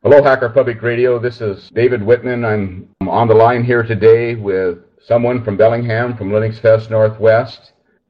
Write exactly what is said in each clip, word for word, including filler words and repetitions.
Hello, Hacker Public Radio. This is David Whitman. I'm on the line here today with someone from Bellingham from Linux Fest Northwest.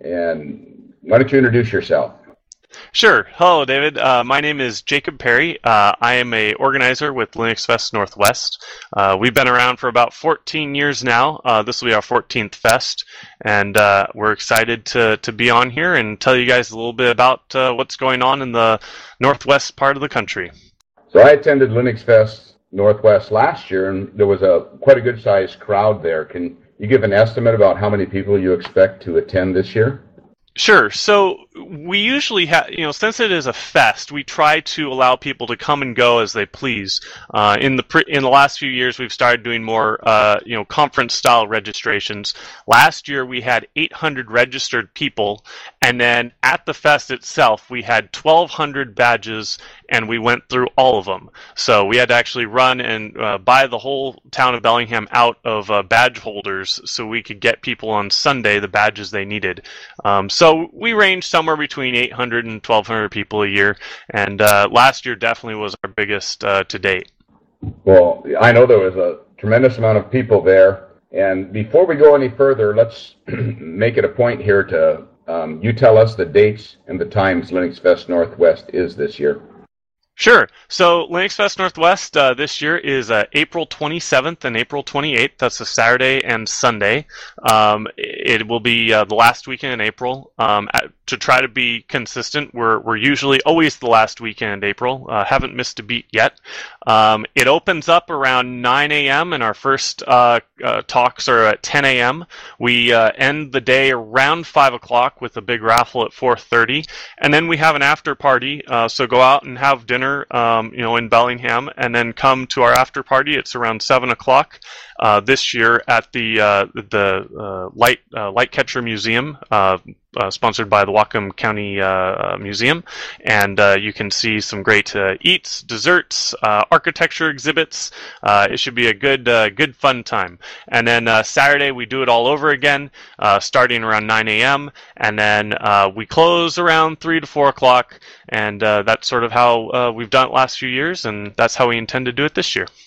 And why don't you introduce yourself? Sure. Hello, David. Uh, my name is Jacob Perry. Uh, I am a organizer with Linux Fest Northwest. Uh, we've been around for about fourteen years now. Uh, this will be our fourteenth fest, and uh, we're excited to, to be on here and tell you guys a little bit about uh, what's going on in the northwest part of the country. So I attended Linux Fest Northwest last year, and there was a quite a good-sized crowd there. Can you give an estimate about how many people you expect to attend this year? Sure. So we usually have, you know, since it is a fest, we try to allow people to come and go as they please. Uh, in the pre- in the last few years, we've started doing more, uh, you know, conference-style registrations. Last year, we had eight hundred registered people, and then at the fest itself, we had twelve hundred badges, and we went through all of them. So we had to actually run and uh, buy the whole town of Bellingham out of uh, badge holders so we could get people on Sunday the badges they needed. Um, so So we range somewhere between eight hundred and twelve hundred people a year, and uh, last year definitely was our biggest uh, to date. Well, I know there was a tremendous amount of people there, and before we go any further, let's make it a point here to um, you tell us the dates and the times Linux Fest Northwest is this year. Sure. So Linux Fest Northwest uh, this year is uh, April twenty-seventh and April twenty-eighth. That's a Saturday and Sunday. Um, it will be uh, the last weekend in April. Um, at, to try to be consistent, we're we're usually always the last weekend in April. Uh, haven't missed a beat yet. Um, it opens up around nine a.m. and our first uh, uh, talks are at ten a.m. We uh, end the day around five o'clock with a big raffle at four thirty, and then we have an after party. Uh, so go out and have dinner. Um, you know, in Bellingham, and then come to our after party. It's around seven o'clock uh, this year at the uh, the uh, Light uh, Lightcatcher Museum, uh, uh, sponsored by the Whatcom County uh, Museum, and uh, you can see some great uh, eats, desserts, uh, architecture exhibits. Uh, it should be a good, uh, good fun time. And then uh, Saturday we do it all over again, uh, starting around nine a.m. and then uh, we close around three to four o'clock, and uh, that's sort of how uh, we've done it last few years, and that's how we intend to do it this year.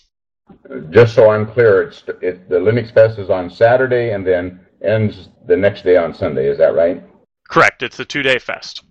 Just so I'm clear, it's it, the Linux Fest is on Saturday and then ends the next day on Sunday. Is that right? Correct. It's a two-day fest.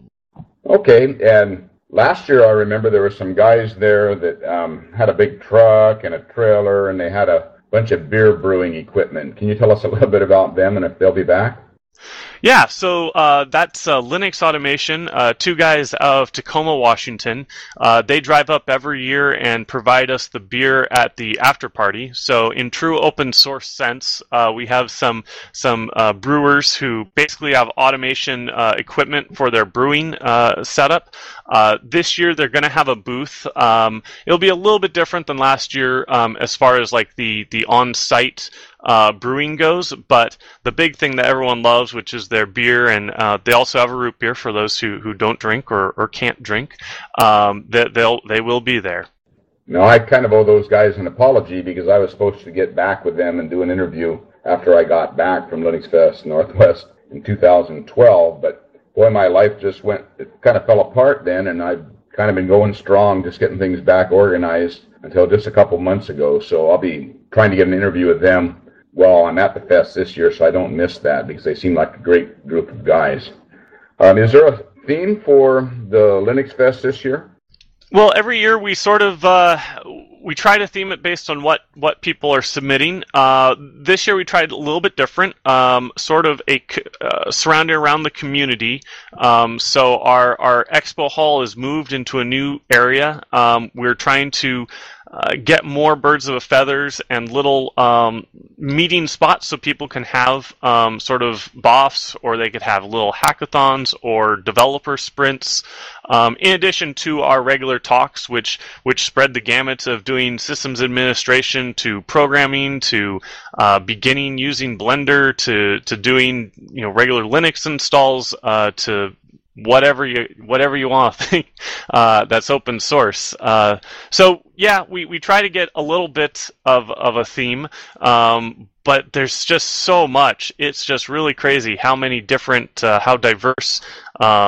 Okay. And last year, I remember there were some guys there that um, had a big truck and a trailer, and they had a bunch of beer brewing equipment. Can you tell us a little bit about them and if they'll be back? Yeah, so uh, that's uh, Linux Automation, uh, two guys out of Tacoma, Washington. Uh, they drive up every year and provide us the beer at the after party. So in true open source sense, uh, we have some some uh, brewers who basically have automation uh, equipment for their brewing uh, setup. Uh, this year they're going to have a booth. Um, it'll be a little bit different than last year um, as far as like the the on-site Uh, brewing goes, but the big thing that everyone loves, which is their beer, and uh, they also have a root beer for those who, who don't drink or, or can't drink. Um, they, they'll they will be there. No, I kind of owe those guys an apology because I was supposed to get back with them and do an interview after I got back from Linux Fest Northwest in two thousand twelve, but boy, my life just went, it kind of fell apart then, and I've kind of been going strong, just getting things back organized until just a couple months ago, so I'll be trying to get an interview with them well, I'm at the fest this year, so I don't miss that because they seem like a great group of guys. Um, is there a theme for the Linux Fest this year? Well, every year we sort of uh, we try to theme it based on what, what people are submitting. Uh, this year we tried a little bit different, um, sort of a uh, surrounding around the community. Um, so our our expo hall is moved into a new area. Um, we're trying to Uh, get more birds of a feathers and little um, meeting spots so people can have um, sort of B O Fs, or they could have little hackathons or developer sprints, um, in addition to our regular talks, which which spread the gamut of doing systems administration to programming to uh, beginning using Blender to to doing you know regular Linux installs uh, to whatever you whatever you want to think uh, that's open source. Uh, so yeah, we, we try to get a little bit of, of a theme, um, but there's just so much. It's just really crazy how many different, uh, how diverse um,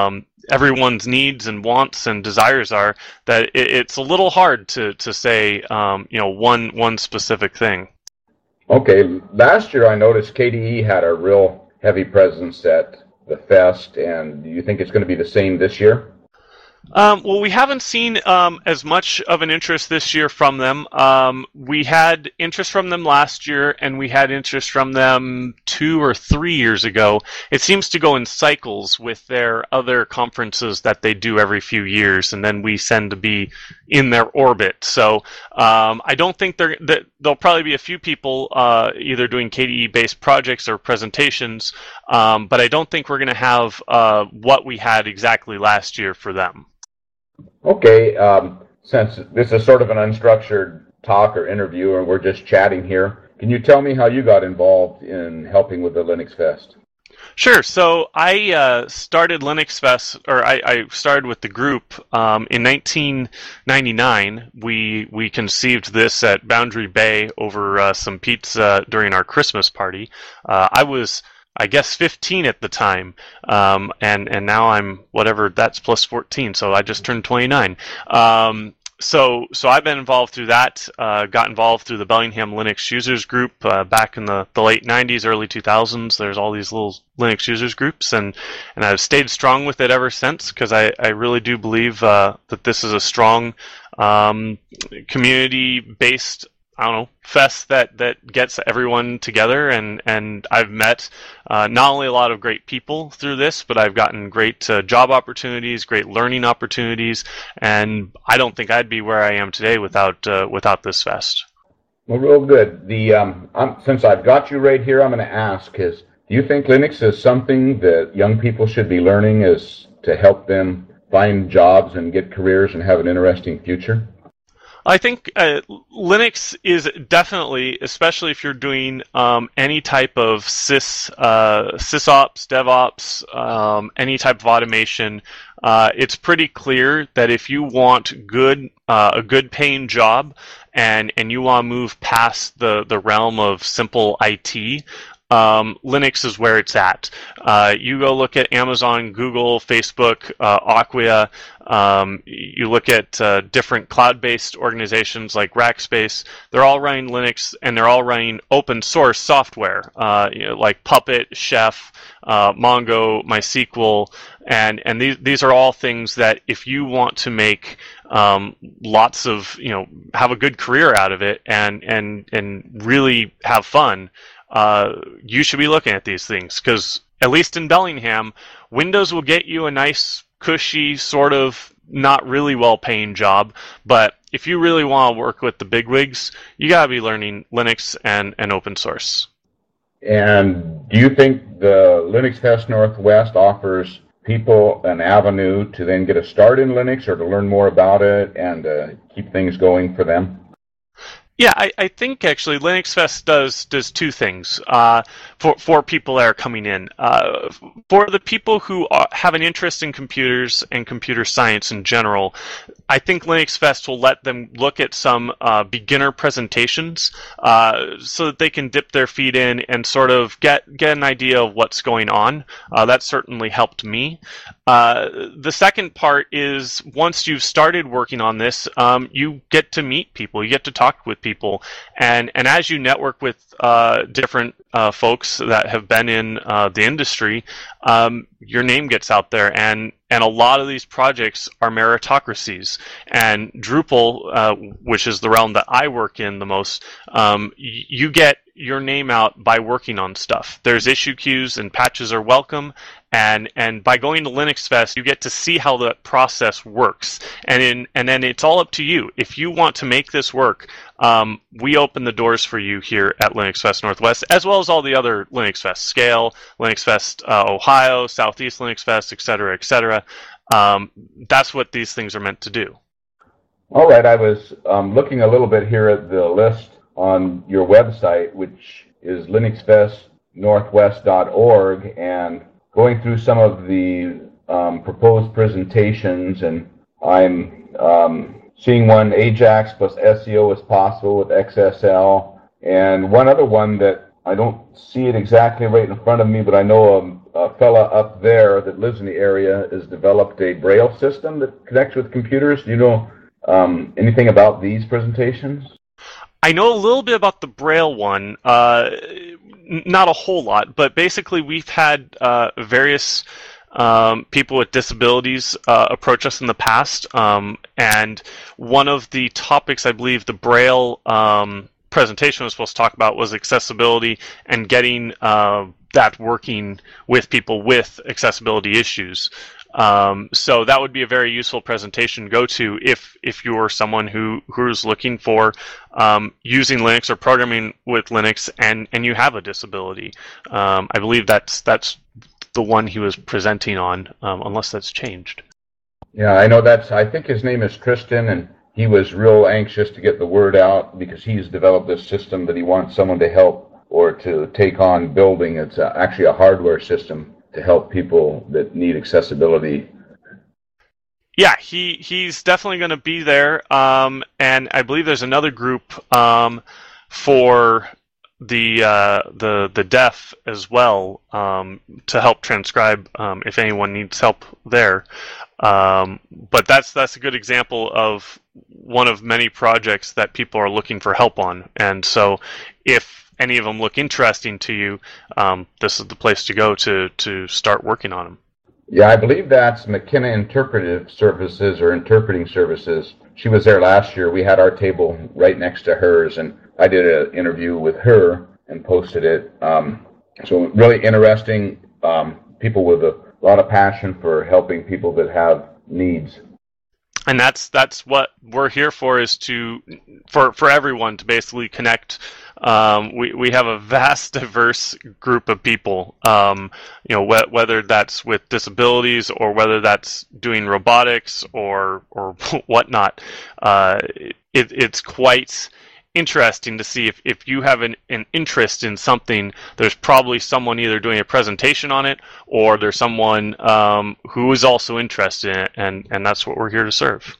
everyone's needs and wants and desires are, that it, it's a little hard to to say um, you know one one specific thing. Okay, last year I noticed K D E had a real heavy presence at the fest, and do you think it's going to be the same this year? Um, well, we haven't seen um, as much of an interest this year from them. Um, we had interest from them last year, and we had interest from them two or three years ago. It seems to go in cycles with their other conferences that they do every few years, and then we tend to be in their orbit. So um, I don't think they're, that there'll probably be a few people uh, either doing K D E-based projects or presentations, um, but I don't think we're going to have uh, what we had exactly last year for them. Okay, um, since this is sort of an unstructured talk or interview and we're just chatting here, can you tell me how you got involved in helping with the Linux Fest? Sure. So I uh, started Linux Fest, or I, I started with the group um, in nineteen ninety-nine. We we conceived this at Boundary Bay over uh, some pizza during our Christmas party. Uh, I was I guess fifteen at the time, um, and and now I'm whatever, that's plus fourteen, so I just turned twenty-nine. Um, so so I've been involved through that. Uh, got involved through the Bellingham Linux Users Group uh, back in the, the late nineties, early two thousands. There's all these little Linux users groups, and and I've stayed strong with it ever since, because I I really do believe uh, that this is a strong um, community-based, I don't know, fest that, that gets everyone together, and, and I've met uh, not only a lot of great people through this, but I've gotten great uh, job opportunities, great learning opportunities, and I don't think I'd be where I am today without uh, without this fest. Well, real good. The um, I'm, since I've got you right here, I'm going to ask: is do you think Linux is something that young people should be learning, as to help them find jobs and get careers and have an interesting future? I think uh, Linux is definitely, especially if you're doing um, any type of sys, uh, sysops, DevOps, um, any type of automation, uh, it's pretty clear that if you want good, uh, a good paying job, and and you want to move past the, the realm of simple I T, Um, Linux is where it's at. Uh, you go look at Amazon, Google, Facebook, uh, Acquia. Um, you look at uh, different cloud-based organizations like Rackspace. They're all running Linux, and they're all running open source software, uh, you know, like Puppet, Chef, uh, Mongo, MySQL, and and these these are all things that if you want to make um, lots of, you know, have a good career out of it, and and and really have fun, Uh, you should be looking at these things, because at least in Bellingham, Windows will get you a nice, cushy, sort of not really well-paying job. But if you really want to work with the bigwigs, you got to be learning Linux and, and open source. And do you think the Linux Fest Northwest offers people an avenue to then get a start in Linux, or to learn more about it and uh, keep things going for them? Yeah, I, I think actually Linux Fest does does two things uh, for for people that are coming in. Uh, for the people who are, have an interest in computers and computer science in general, I think Linux Fest will let them look at some uh, beginner presentations uh, so that they can dip their feet in and sort of get get an idea of what's going on. Uh, that certainly helped me. Uh, the second part is, once you've started working on this, um, you get to meet people, you get to talk with people, and and as you network with uh, different uh, folks that have been in uh, the industry, um, your name gets out there, and and a lot of these projects are meritocracies. And Drupal, uh, which is the realm that I work in the most, um, y- you get your name out by working on stuff. There's issue queues, and patches are welcome. And and by going to Linux Fest, you get to see how the process works. And in and then it's all up to you. If you want to make this work, um, we open the doors for you here at Linux Fest Northwest, as well as all the other Linux Fest, Scale, Linux Fest uh, Ohio, Southeast Linux Fest, et cetera, et cetera. Um, that's what these things are meant to do. All right, I was um, looking a little bit here at the list on your website, which is linux fest northwest dot org, and going through some of the um, proposed presentations, and I'm um, seeing one, Ajax plus S E O is possible with X S L, and one other one that I don't see it exactly right in front of me, but I know a, a fella up there that lives in the area has developed a Braille system that connects with computers. Do you know um, anything about these presentations? I know a little bit about the Braille one, uh, not a whole lot, but basically we've had uh, various um, people with disabilities uh, approach us in the past, um, and one of the topics I believe the Braille um, presentation was supposed to talk about was accessibility and getting uh, that working with people with accessibility issues. Um, so that would be a very useful presentation to go to if if you're someone who who's looking for um, using Linux or programming with Linux and, and you have a disability. Um, I believe that's that's the one he was presenting on, um, unless that's changed. Yeah, I know that's. I think his name is Tristan, and he was real anxious to get the word out because he's developed this system that he wants someone to help or to take on building. It's a, actually a hardware system to help people that need accessibility. Yeah, he he's definitely going to be there, um, and I believe there's another group um, for the uh, the the deaf as well um, to help transcribe um, if anyone needs help there. Um, but that's that's a good example of one of many projects that people are looking for help on, and so if any of them look interesting to you, um, this is the place to go to to start working on them. Yeah, I believe that's McKenna Interpretive Services or Interpreting Services. She was there last year. We had our table right next to hers, and I did an interview with her and posted it. Um, so really interesting, um, people with a lot of passion for helping people that have needs. And that's that's what we're here for, is to for for everyone to basically connect. Um, we we have a vast, diverse group of people. Um, you know, wh- whether that's with disabilities or whether that's doing robotics or or whatnot. Uh, it, it's quite interesting to see if, if you have an, an interest in something, there's probably someone either doing a presentation on it or there's someone um, who is also interested in it, and, and that's what we're here to serve.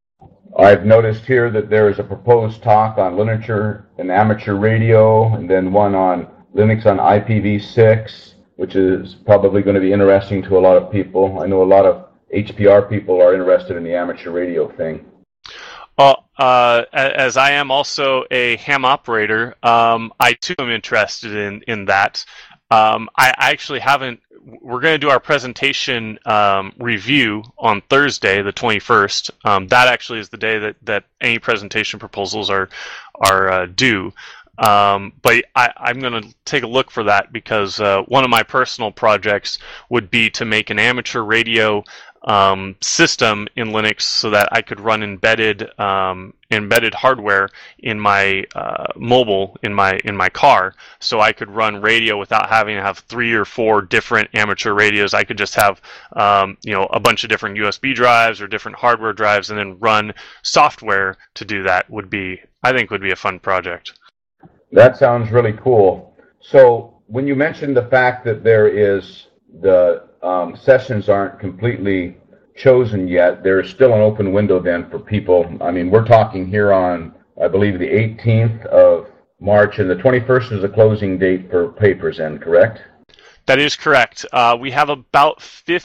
I've noticed here that there is a proposed talk on literature and amateur radio, and then one on Linux on I P v six, which is probably going to be interesting to a lot of people. I know a lot of H P R people are interested in the amateur radio thing. Well, uh, as I am also a ham operator, um, I too am interested in, in that. Um, I, I actually haven't, we're going to do our presentation um, review on Thursday, the twenty-first. Um, that actually is the day that, that any presentation proposals are, are uh, due. Um, but I, I'm going to take a look for that because uh, one of my personal projects would be to make an amateur radio Um, system in Linux so that I could run embedded um, embedded hardware in my uh, mobile in my in my car, so I could run radio without having to have three or four different amateur radios. I could just have um, you know a bunch of different U S B drives or different hardware drives, and then run software to do that. Would be I think would be a fun project. That sounds really cool. So when you mentioned the fact that there is the Um, sessions aren't completely chosen yet, there's still an open window then for people. I mean, we're talking here on, I believe, the eighteenth of March, and the twenty-first is the closing date for papers in, correct? That is correct. Uh, we have about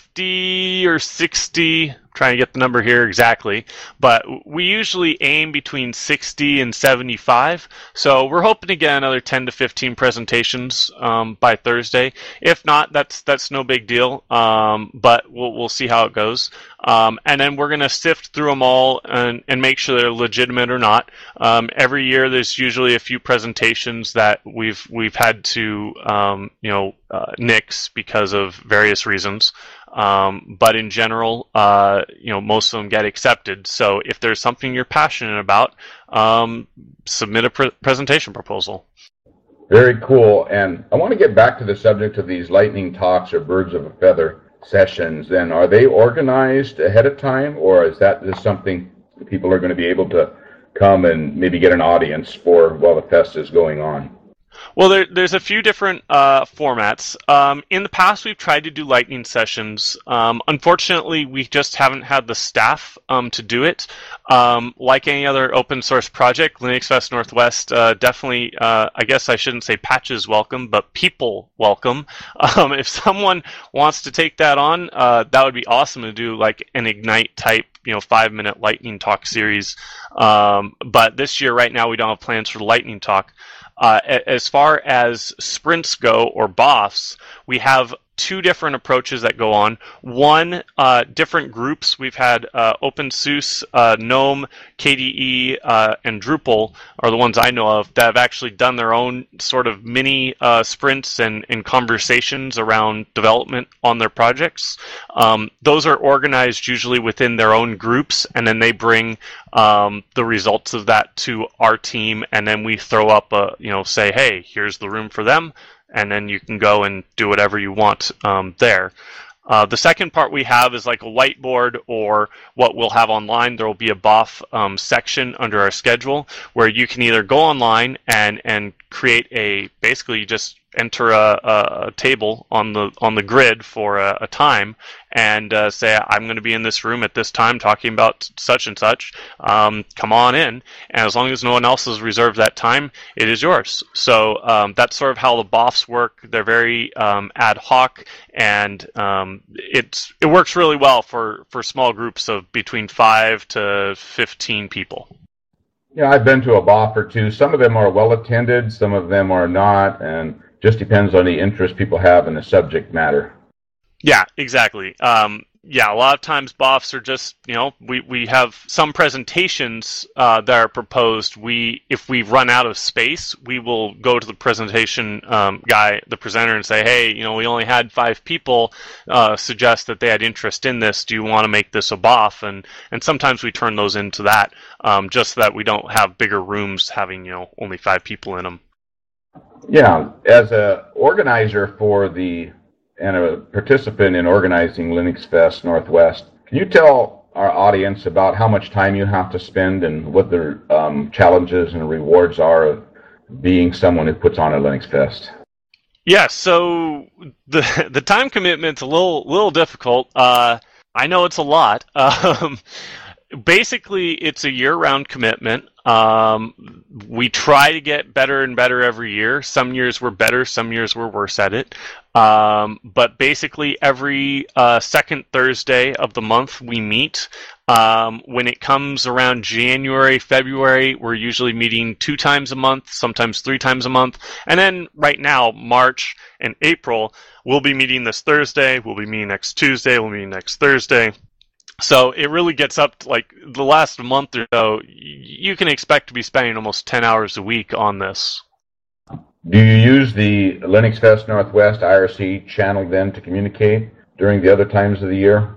fifty or sixty, I'm trying to get the number here exactly, but we usually aim between sixty and seventy-five. So we're hoping to get another ten to fifteen presentations um, by Thursday. If not, that's that's no big deal, um, but we'll we'll see how it goes. Um, and then we're going to sift through them all and, and make sure they're legitimate or not. Um, every year there's usually a few presentations that we've we've had to um, you know uh, nix because of various reasons. Um, but in general, uh, you know, most of them get accepted. So if there's something you're passionate about, um, submit a pre- presentation proposal. Very cool. And I want to get back to the subject of these lightning talks or birds of a feather sessions. Then are they organized ahead of time, or is that just something people are going to be able to come and maybe get an audience for while the fest is going on? Well, there, there's a few different uh, formats. Um, in the past, we've tried to do lightning sessions. Um, unfortunately, we just haven't had the staff um, to do it. Um, like any other open source project, Linux Fest Northwest uh, definitely, uh, I guess I shouldn't say patches welcome, but people welcome. Um, if someone wants to take that on, uh, that would be awesome to do like an Ignite type, you know, five minute lightning talk series. Um, but this year, right now, we don't have plans for the lightning talk. Uh, as far as sprints go, or B O Fs, we have two different approaches that go on. One, uh, different groups. We've had uh, OpenSUSE, uh, GNOME, K D E, uh, and Drupal are the ones I know of that have actually done their own sort of mini uh, sprints and, and conversations around development on their projects. Um, those are organized usually within their own groups, and then they bring um, the results of that to our team, and then we throw up a, you know, say, hey, here's the room for them, and then you can go and do whatever you want um, there. Uh, the second part we have is like a whiteboard, or what we'll have online. There will be a B O F um, section under our schedule where you can either go online and, and create a, basically you just enter a, a table on the on the grid for a, a time, and uh, say, I'm going to be in this room at this time talking about such and such. Um, come on in. And as long as no one else has reserved that time, it is yours. So um, that's sort of how the B O Fs work. They're very um, ad hoc, and um, it's it works really well for, for small groups of between five to fifteen people. Yeah, I've been to a B O F or two. Some of them are well attended, some of them are not, and just depends on the interest people have in the subject matter. Yeah, exactly. Um, yeah, a lot of times B O Fs are just, you know, we, we have some presentations uh, that are proposed. We, if we run out of space, we will go to the presentation um, guy, the presenter, and say, hey, you know, we only had five people uh, suggest that they had interest in this. Do you want to make this a B O F? And and sometimes we turn those into that, um, just so that we don't have bigger rooms having, you know, only five people in them. Yeah, as a organizer for the and a participant in organizing Linux Fest Northwest, can you tell our audience about how much time you have to spend and what the um, challenges and rewards are of being someone who puts on a Linux Fest? Yeah, so the the time commitment's a little little difficult. Uh, I know it's a lot. Um, basically, it's a year-round commitment. Um, we try to get better and better every year. Some years we're better, some years we're worse at it. Um, but basically, every uh, second Thursday of the month we meet. Um, when it comes around January, February, we're usually meeting two times a month, sometimes three times a month. And then right now, March and April, we'll be meeting this Thursday, we'll be meeting next Tuesday, we'll be meeting next Thursday. So it really gets up to, like, the last month or so, you can expect to be spending almost ten hours a week on this. Do you use the Linux Fest Northwest I R C channel then to communicate during the other times of the year?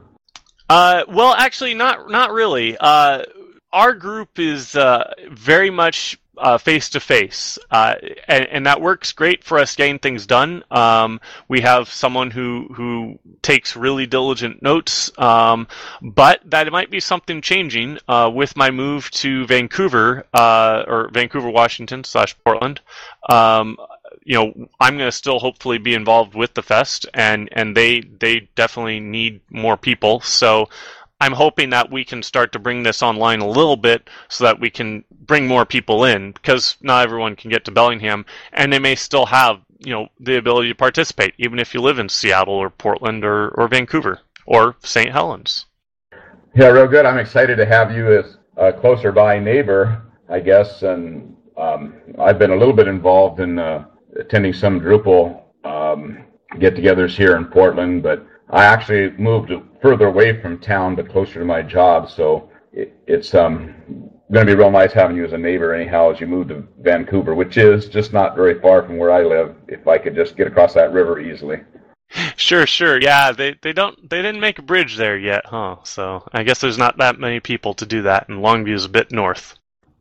Uh, well, actually, not not really. Uh, our group is uh, very much uh, face-to-face, uh, and, and that works great for us getting things done. Um, we have someone who, who takes really diligent notes, um, but that might be something changing uh, with my move to Vancouver, uh, or Vancouver, Washington, slash Portland. Um, you know, I'm going to still hopefully be involved with the fest, and, and they they definitely need more people. So I'm hoping that we can start to bring this online a little bit so that we can bring more people in, because not everyone can get to Bellingham, and they may still have, you know, the ability to participate, even if you live in Seattle or Portland or, or Vancouver or Saint Helens. Yeah, real good. I'm excited to have you as a closer by neighbor, I guess, and um, I've been a little bit involved in uh, attending some Drupal um, get-togethers here in Portland, but I actually moved further away from town but closer to my job, so it, it's um, going to be real nice having you as a neighbor anyhow as you move to Vancouver, which is just not very far from where I live, if I could just get across that river easily. Sure, sure. Yeah, they, they don't they didn't make a bridge there yet, huh? So I guess there's not that many people to do that, and Longview's a bit north.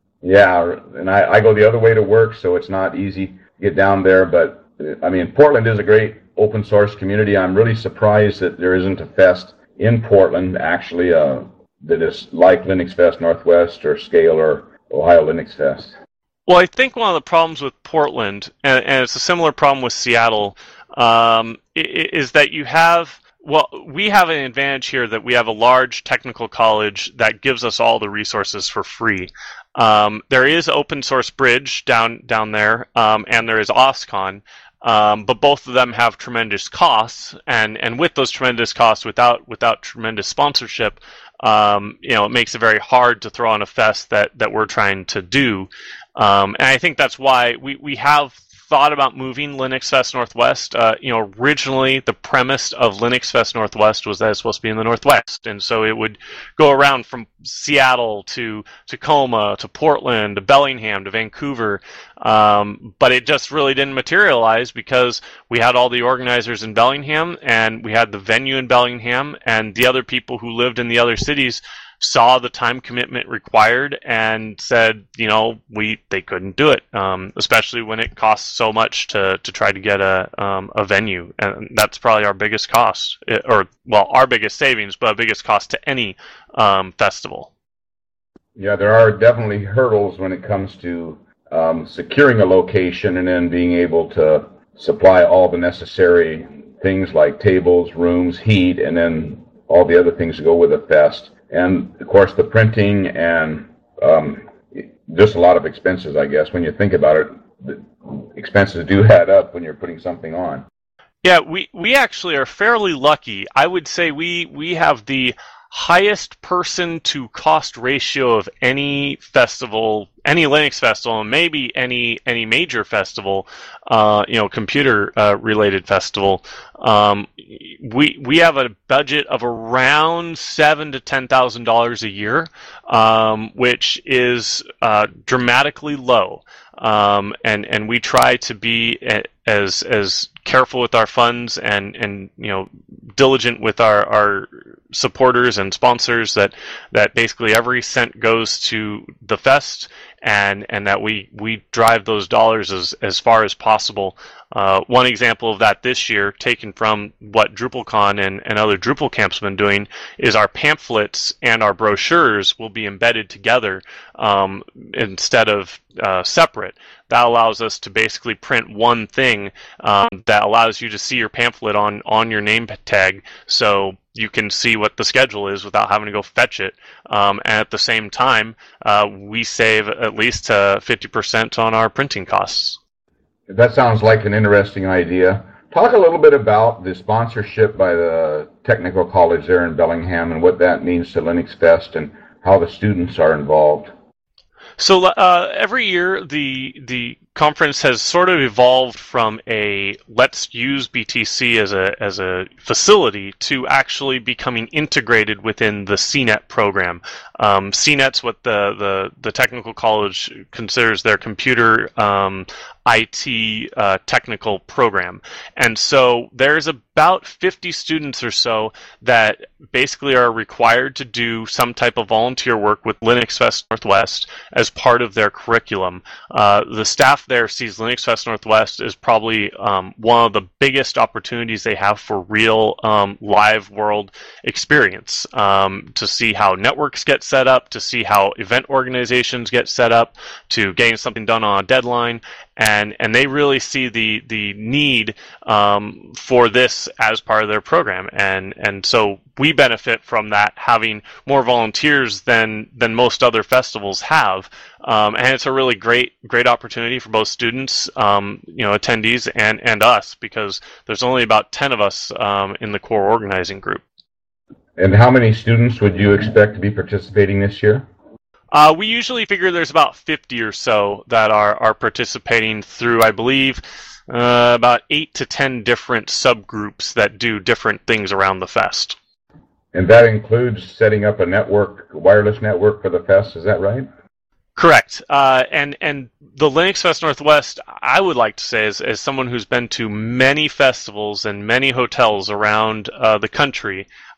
Yeah, and I, I go the other way to work, so it's not easy to get down there, but I mean, Portland is a great open source community. I'm really surprised that there isn't a fest in Portland, actually, uh, that is like Linux Fest Northwest or Scale or Ohio Linux Fest. Well, I think one of the problems with Portland, and, and it's a similar problem with Seattle, um, is that you have, well, we have an advantage here that we have a large technical college that gives us all the resources for free. Um, there is Open Source Bridge down down there, um, and there is OSCON. Um, but both of them have tremendous costs, and, and with those tremendous costs, without without tremendous sponsorship, um, you know, it makes it very hard to throw on a fest that, that we're trying to do. Um, and I think that's why we, we have thought about moving Linux Fest Northwest. Uh, you know, originally the premise of Linux Fest Northwest was that it's supposed to be in the Northwest, and so it would go around from Seattle to Tacoma to Portland to Bellingham to Vancouver. Um, but it just really didn't materialize because we had all the organizers in Bellingham and we had the venue in Bellingham, and the other people who lived in the other cities saw the time commitment required and said, you know, we they couldn't do it, um, especially when it costs so much to, to try to get a um, a venue, and that's probably our biggest cost, or well, our biggest savings, but our biggest cost to any um, festival. Yeah, there are definitely hurdles when it comes to um, securing a location and then being able to supply all the necessary things like tables, rooms, heat, and then all the other things that go with a fest. And, of course, the printing and um, just a lot of expenses, I guess. When you think about it, the expenses do add up when you're putting something on. Yeah, we, we actually are fairly lucky. I would say we, we have the highest person to cost ratio of any festival, any Linux festival, and maybe any any major festival, uh, you know, computer uh, related festival. Um, we we have a budget of around seven to ten thousand dollars a year, um, which is uh, dramatically low. Um, and and we try to be as as careful with our funds and and you know diligent with our our supporters and sponsors that that basically every cent goes to the fest, and and that we we drive those dollars as as far as possible. Uh, one example of that this year, taken from what DrupalCon and, and other Drupal camps have been doing, is our pamphlets and our brochures will be embedded together um, instead of uh, separate. That allows us to basically print one thing um, that allows you to see your pamphlet on, on your name tag, so you can see what the schedule is without having to go fetch it. Um, and at the same time, uh, we save at least uh, fifty percent on our printing costs. That sounds like an interesting idea. Talk a little bit about the sponsorship by the Technical College there in Bellingham and what that means to Linux Fest and how the students are involved. So uh, every year, the the conference has sort of evolved from a let's use B T C as a as a facility to actually becoming integrated within the C net program. Um, C net's what the, the, the technical college considers their computer um, I T uh, technical program. And so there's about fifty students or so that basically are required to do some type of volunteer work with Linux Fest Northwest as part of their curriculum. Uh, the staff there sees Linux Fest Northwest as probably um, one of the biggest opportunities they have for real um, live world experience, um, to see how networks get set up, to see how event organizations get set up, to getting something done on a deadline. And and they really see the the need um, for this as part of their program, and and so we benefit from that, having more volunteers than than most other festivals have, um, and it's a really great great opportunity for both students, um, you know, attendees, and and us, because there's only about ten of us um, in the core organizing group. And how many students would you expect to be participating this year? Uh, we usually figure there's about fifty or so that are, are participating through, I believe, uh, about eight to ten different subgroups that do different things around the fest. And that includes setting up a network, wireless network for the fest, is that right? Correct. Uh, and, and the Linux Fest Northwest, I would like to say, as, as someone who's been to many festivals and many hotels around uh, the country,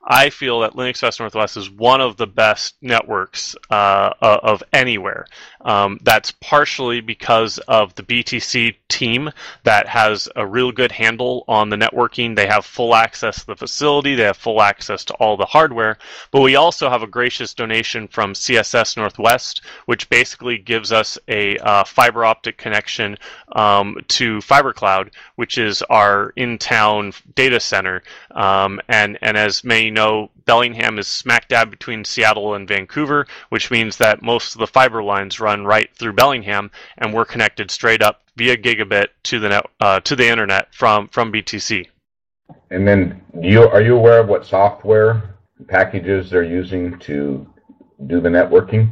I feel that Linux Fest Northwest is one of the best networks uh, of anywhere. Um, that's partially because of the B T C team that has a real good handle on the networking. They have full access to the facility. They have full access to all the hardware. But we also have a gracious donation from C S S Northwest, which basically gives us a uh, fiber optic connection um, to FiberCloud, which is our in-town data center. Um, and, and as many know, Bellingham is smack dab between Seattle and Vancouver, which means that most of the fiber lines run right through Bellingham, and we're connected straight up via gigabit to the net, uh, to the internet from, from B T C. And then, do you are you aware of what software packages they're using to do the networking?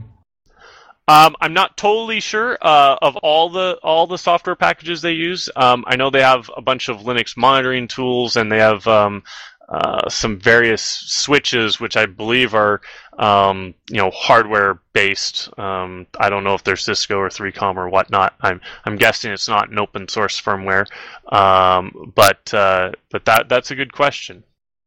Um, I'm not totally sure uh, of all the all the software packages they use. Um, I know they have a bunch of Linux monitoring tools, and they have um, uh, some various switches, which I believe are um, you know hardware based. Um, I don't know if they're Cisco or three com or whatnot. I'm I'm guessing it's not an open source firmware, um, but uh, but that that's a good question.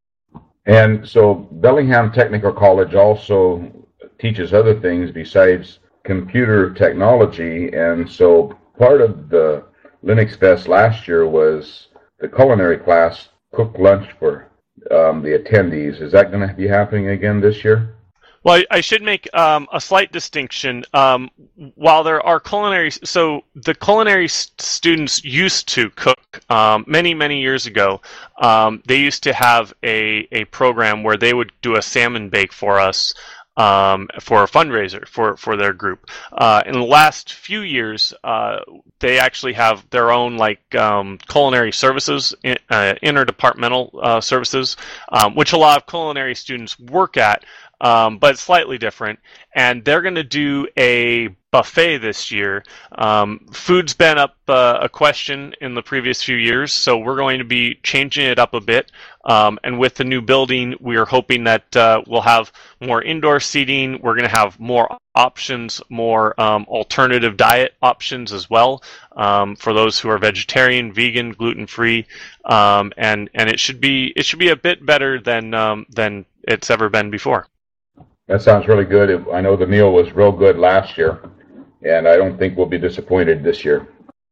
And so Bellingham Technical College also teaches other things besides computer technology, and so part of the Linux Fest last year was the culinary class, cook lunch for um, the attendees. Is that going to be happening again this year? Well, I should make um, a slight distinction. Um, while there are culinary, so the culinary students used to cook um, many, many years ago. Um, they used to have a, a program where they would do a salmon bake for us. Um, for a fundraiser for, for their group. Uh, in the last few years, uh, they actually have their own like um, culinary services, uh, interdepartmental uh, services, um, which a lot of culinary students work at, um, but slightly different. And they're going to do a buffet this year. Um, food's been up uh, a question in the previous few years, so we're going to be changing it up a bit. Um, and with the new building, we are hoping that uh, we'll have more indoor seating. We're going to have more options, more um, alternative diet options as well um, for those who are vegetarian, vegan, gluten-free, um, and and it should be it should be a bit better than um, than it's ever been before. That sounds really good. I know the meal was real good last year, and I don't think we'll be disappointed this year.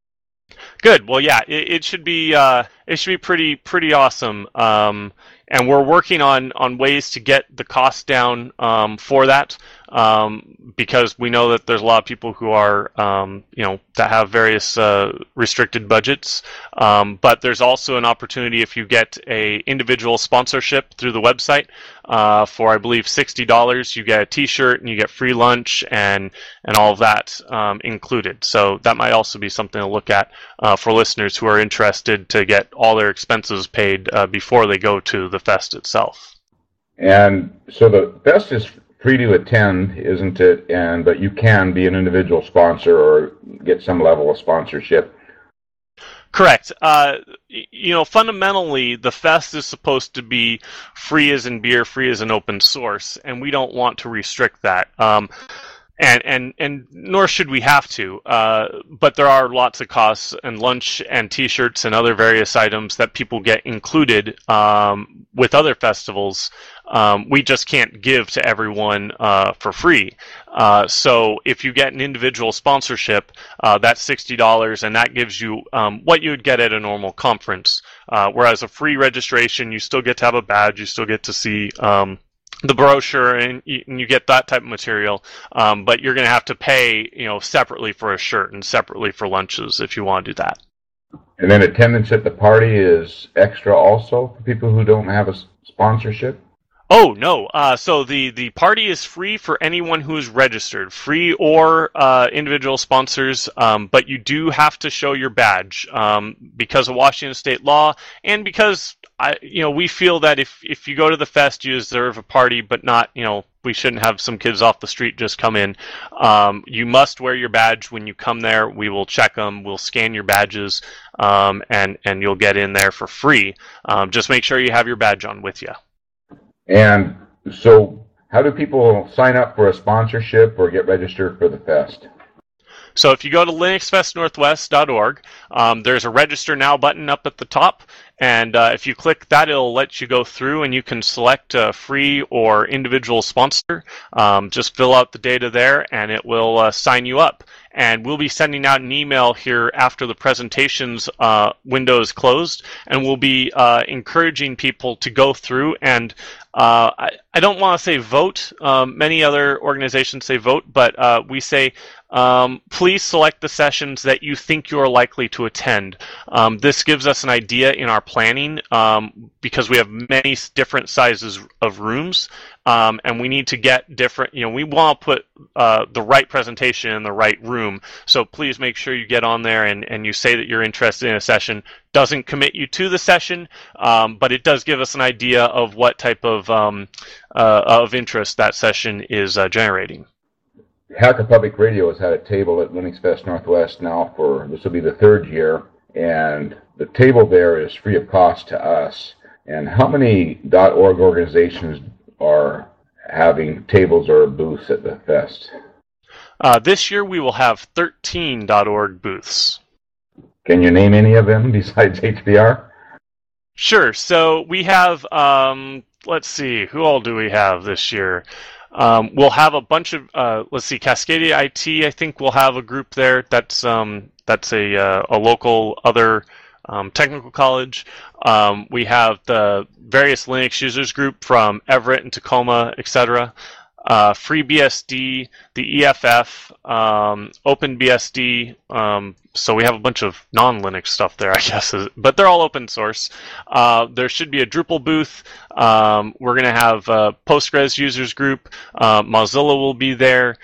Good. Well, yeah, it, it should be uh, it should be pretty pretty awesome. Um, and we're working on, on ways to get the cost down um, for that, um, because we know that there's a lot of people who are um, you know that have various uh, restricted budgets. Um, but there's also an opportunity if you get a individual sponsorship through the website uh, for I believe sixty dollars. You get a T-shirt and you get free lunch and and all of that um, included. So that might also be something to look at uh, for listeners who are interested to get all their expenses paid uh, before they go to the fest itself. And so the fest is free to attend, isn't it? And but you can be an individual sponsor or get some level of sponsorship. Correct. Uh, you know, fundamentally, the fest is supposed to be free as in beer, free as an open source, and we don't want to restrict that. Um, And, and and nor should we have to, uh, but there are lots of costs, and lunch and T-shirts and other various items that people get included um, with other festivals. Um, we just can't give to everyone uh, for free. Uh, so if you get an individual sponsorship, uh, that's sixty dollars, and that gives you um, what you would get at a normal conference. Uh, whereas a free registration, you still get to have a badge, you still get to see Um, the brochure, and you, and you get that type of material, um, but you're going to have to pay, you know, separately for a shirt and separately for lunches if you want to do that. And then attendance at the party is extra also for people who don't have a sponsorship? Oh, no. Uh, so the, the party is free for anyone who is registered, free or uh, individual sponsors, um, but you do have to show your badge um, because of Washington state law, and because I, you know, we feel that if, if you go to the fest, you deserve a party, but not, you know, we shouldn't have some kids off the street just come in. Um, you must wear your badge when you come there. We will check them. We'll scan your badges, um, and, and you'll get in there for free. Um, just make sure you have your badge on with you. And so how do people sign up for a sponsorship or get registered for the fest? So if you go to linux fest northwest dot org, um, there's a Register Now button up at the top, And uh, if you click that, it'll let you go through and you can select a free or individual sponsor. Um, just fill out the data there and it will uh, sign you up. And we'll be sending out an email here after the presentations uh, window is closed, and we'll be uh, encouraging people to go through and uh, I, I don't want to say vote. Um, many other organizations say vote, but uh, we say um, please select the sessions that you think you're likely to attend. Um, this gives us an idea in our planning um, because we have many different sizes of rooms. Um, and we need to get different, you know, we want to put uh, the right presentation in the right room. So please make sure you get on there and, and you say that you're interested in a session. Doesn't commit you to the session, um, but it does give us an idea of what type of um, uh, of interest that session is uh, generating. Hacker Public Radio has had a table at Linux Fest Northwest now for, this will be the third year, and the table there is free of cost to us. And how many .org organizations are having tables or booths at the fest? Uh, this year we will have thirteen .org booths. Can you name any of them besides H B R? Sure. So we have, um, let's see, who all do we have this year? Um, we'll have a bunch of, uh, let's see, Cascadia I T, I think we'll have a group there. That's um, that's a, uh, a local other Um, technical college. Um, we have the various Linux users group from Everett and Tacoma, et cetera. Uh, FreeBSD, the E F F, um, OpenBSD. Um, so we have a bunch of non-Linux stuff there, I guess, but they're all open source. Uh, there should be a Drupal booth. Um, we're going to have a Postgres users group. Uh, Mozilla will be there,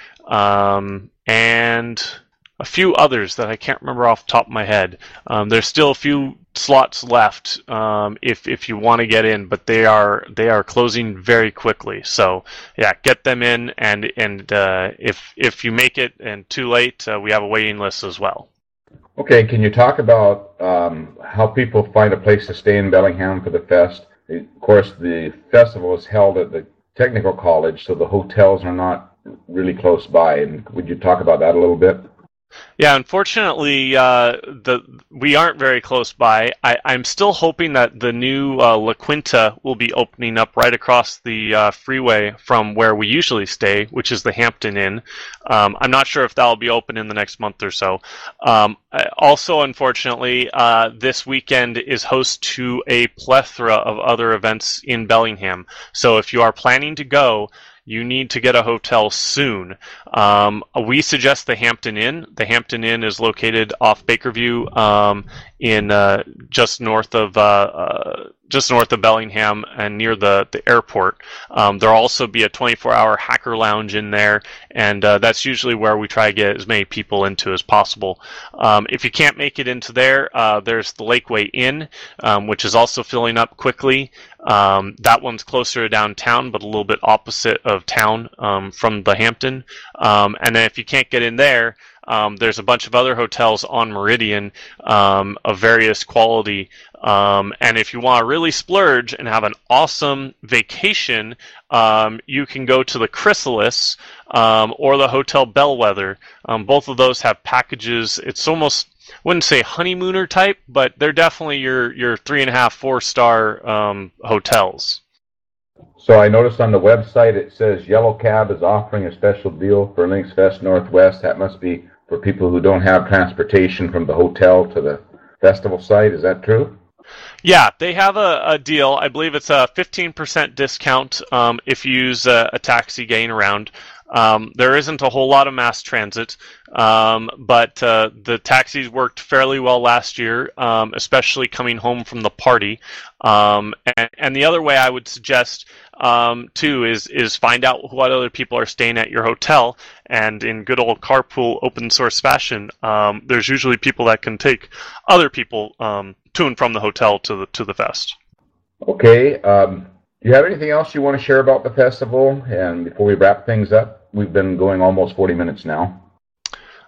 um, and a few others that I can't remember off the top of my head. Um, there's still a few slots left um, if if you want to get in, but they are they are closing very quickly. So yeah, get them in, and and uh, if if you make it and too late, uh, we have a waiting list as well. Okay, can you talk about um, how people find a place to stay in Bellingham for the fest? Of course, the festival is held at the technical college, so the hotels are not really close by. And would you talk about that a little bit? Yeah, unfortunately, uh, the we aren't very close by. I, I'm still hoping that the new uh, La Quinta will be opening up right across the uh, freeway from where we usually stay, which is the Hampton Inn. Um, I'm not sure if that will be open in the next month or so. Um, also, unfortunately, uh, this weekend is host to a plethora of other events in Bellingham. So if you are planning to go, you need to get a hotel soon. Um, we suggest the Hampton Inn. The Hampton Inn is located off Bakerview, um, in uh, just north of uh, uh, just north of Bellingham and near the the airport. Um, there'll also be a twenty-four hour hacker lounge in there, and uh, that's usually where we try to get as many people into as possible. Um, if you can't make it into there, uh, there's the Lakeway Inn, um, which is also filling up quickly. Um, that one's closer to downtown, but a little bit opposite of town um, from the Hampton. Um, and then if you can't get in there, um, there's a bunch of other hotels on Meridian um, of various quality. Um, and if you want to really splurge and have an awesome vacation, um, you can go to the Chrysalis um, or the Hotel Bellwether. Um, both of those have packages. It's almost, wouldn't say honeymooner type, but they're definitely your your three and a half, four star um, hotels. So I noticed on the website it says Yellow Cab is offering a special deal for Linux Fest Northwest. That must be for people who don't have transportation from the hotel to the festival site. Is that true? Yeah, they have a, a deal. I believe it's a fifteen percent discount um, if you use a, a taxi getting around. Um, there isn't a whole lot of mass transit, um, but uh, the taxis worked fairly well last year, um, especially coming home from the party. Um, and, and the other way I would suggest um, too is is find out what other people are staying at your hotel. And in good old carpool open source fashion, um, there's usually people that can take other people um, to and from the hotel to the to the fest. Okay. Um, do you have anything else you want to share about the festival? And before we wrap things up, we've been going almost forty minutes now.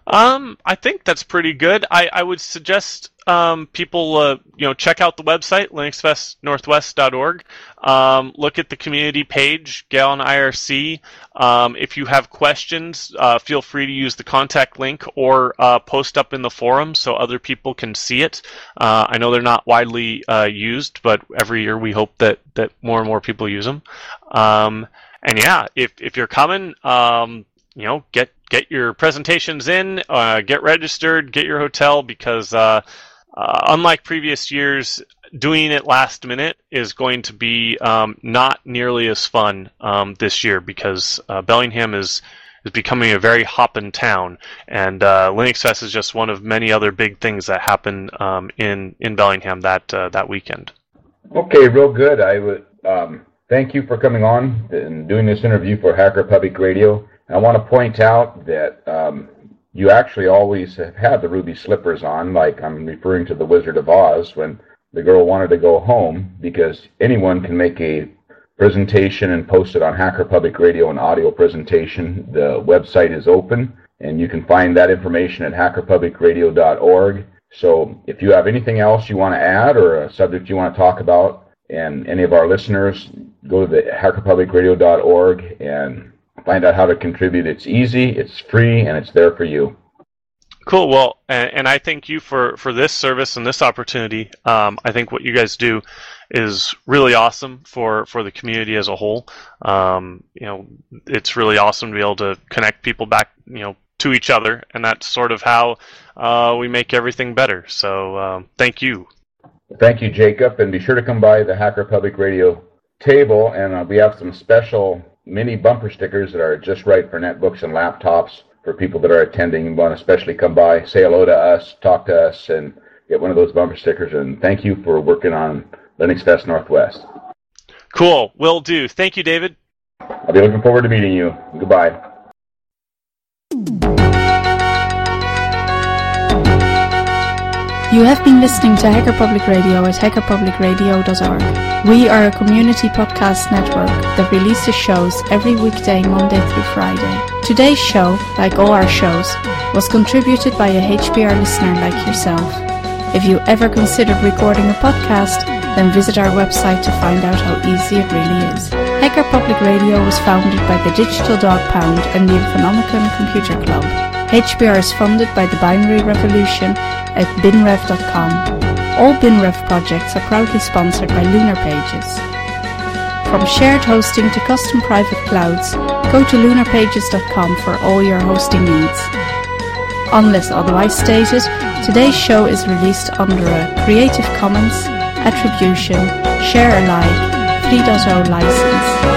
Um, I think that's pretty good. I, I would suggest um, people uh, you know check out the website linux fest northwest dot org. Um, look at the community page, Galen I R C. Um, if you have questions, uh, feel free to use the contact link or uh, post up in the forum so other people can see it. Uh, I know they're not widely uh, used, but every year we hope that that more and more people use them. Um, and yeah, if if you're coming, um, you know, get get your presentations in, uh, get registered, get your hotel, because uh, uh, unlike previous years, doing it last minute is going to be um, not nearly as fun um, this year, because uh, Bellingham is is becoming a very hoppin' town, and uh, Linux Fest is just one of many other big things that happen um, in in Bellingham that uh, that weekend. Okay, real good. I would um, thank you for coming on and doing this interview for Hacker Public Radio. I want to point out that um, you actually always have had the ruby slippers on, like I'm referring to the Wizard of Oz, when the girl wanted to go home, because anyone can make a presentation and post it on Hacker Public Radio, an audio presentation. The website is open, and you can find that information at hacker public radio dot org. So if you have anything else you want to add or a subject you want to talk about, and any of our listeners, go to the hacker public radio dot org and find out how to contribute. It's easy, it's free, and it's there for you. Cool. Well, and, and I thank you for, for this service and this opportunity. Um, I think what you guys do is really awesome for, for the community as a whole. Um, you know, it's really awesome to be able to connect people back, you know, to each other, and that's sort of how uh, we make everything better. So, um, thank you. Thank you, Jacob, and be sure to come by the Hacker Public Radio table, and uh, we have some special mini bumper stickers that are just right for netbooks and laptops for people that are attending. You want to especially come by, say hello to us, talk to us, and get one of those bumper stickers. And thank you for working on Linux Fest Northwest. Cool. Will do. Thank you, David. I'll be looking forward to meeting you. Goodbye. You have been listening to Hacker Public Radio at hacker public radio dot org. We are a community podcast network that releases shows every weekday, Monday through Friday. Today's show, like all our shows, was contributed by a H P R listener like yourself. If you ever considered recording a podcast, then visit our website to find out how easy it really is. Hacker Public Radio was founded by the Digital Dog Pound and the Infonomicon Computer Club. H P R is funded by the Binary Revolution at binrev dot com. All BinRev projects are proudly sponsored by Lunar Pages. From shared hosting to custom private clouds, go to lunar pages dot com for all your hosting needs. Unless otherwise stated, today's show is released under a Creative Commons Attribution Share Alike three point oh license.